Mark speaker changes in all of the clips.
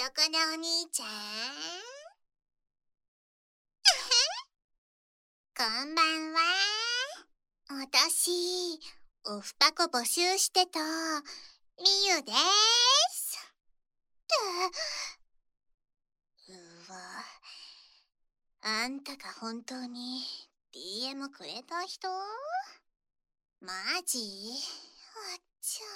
Speaker 1: このお兄ちゃん。こんばんは。私、オフパコ募集してた、みゆです。うわ、あんたが本当に DM くれた人？マジ？あっちゃ。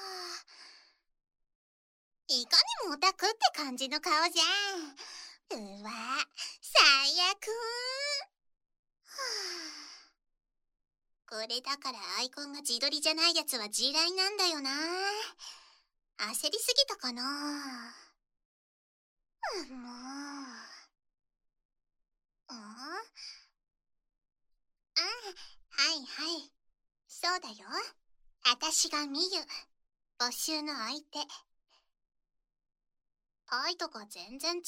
Speaker 1: いかにもオタクって感じの顔じゃん。うわ、最悪。これだからアイコンが自撮りじゃないやつは地雷なんだよな。焦りすぎたかな。もう。はいはい。そうだよ。私がみゆ。募集の相手。パイとか全然違うって？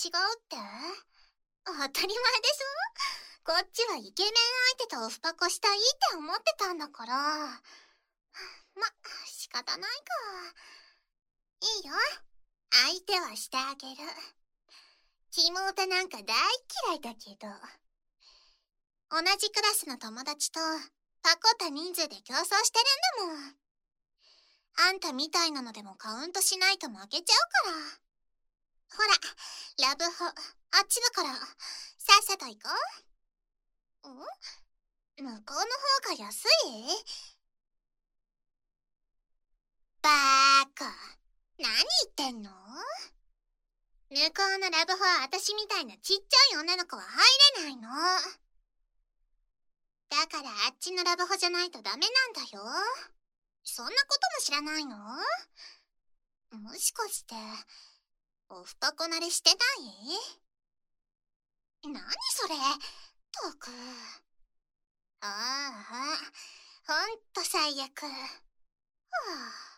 Speaker 1: 当たり前でしょ？こっちはイケメン相手とオフパコしたいって思ってたんだから。ま、仕方ないか。いいよ。相手はしてあげる。キモオタなんか大嫌いだけど。同じクラスの友達とパコった人数で競争してるんだもん。あんたみたいなのでもカウントしないと負けちゃうから。ほら、ラブホ、あっちだから、さっさと行こう。向こうの方が安い？バーカ。何言ってんの？向こうのラブホは私みたいなちっちゃい女の子は入れないの。だからあっちのラブホじゃないとダメなんだよ。そんなことも知らないの？もしかして、オフパコ慣れしてない？何それ？ったく。ああ、ほんと最悪。はあ。